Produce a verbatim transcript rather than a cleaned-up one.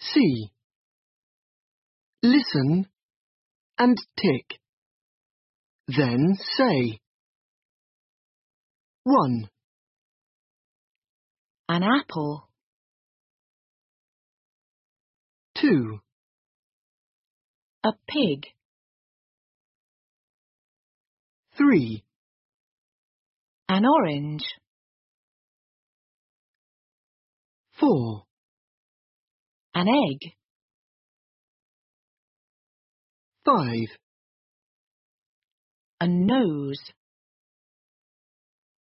C. Listen and tick. Then say. one. An apple. two. A pig. three. An orange. four. An egg. five. A nose.